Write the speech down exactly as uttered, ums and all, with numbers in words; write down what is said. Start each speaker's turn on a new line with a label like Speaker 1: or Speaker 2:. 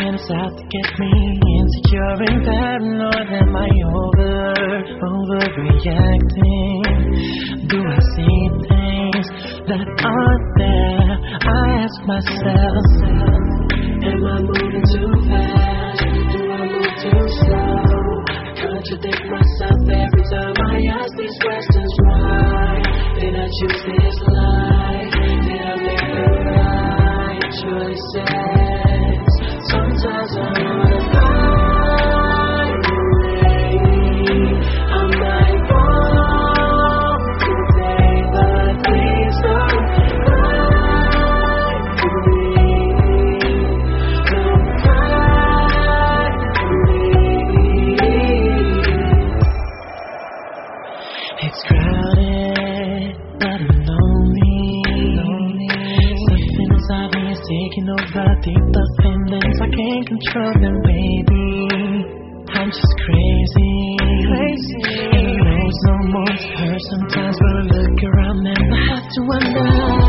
Speaker 1: Something's out to get me insecure and paranoid. Am I over, overreacting? Do I see things that aren't there? I ask myself, am I moving too fast? Do I move too slow? I contradict myself every time I ask these questions. Why did I choose this life? Did I make the right choices? Sometimes I wanna find a way. I might fall today, but please don't cry for me. Don't cry for me. It's crowded, but I'm lonely. Something inside me is taking over. Deep thoughts, feelings, I can't control them, baby. I'm just crazy, crazy. And I know it's no more to hurt sometimes, but I look around and I have to wonder.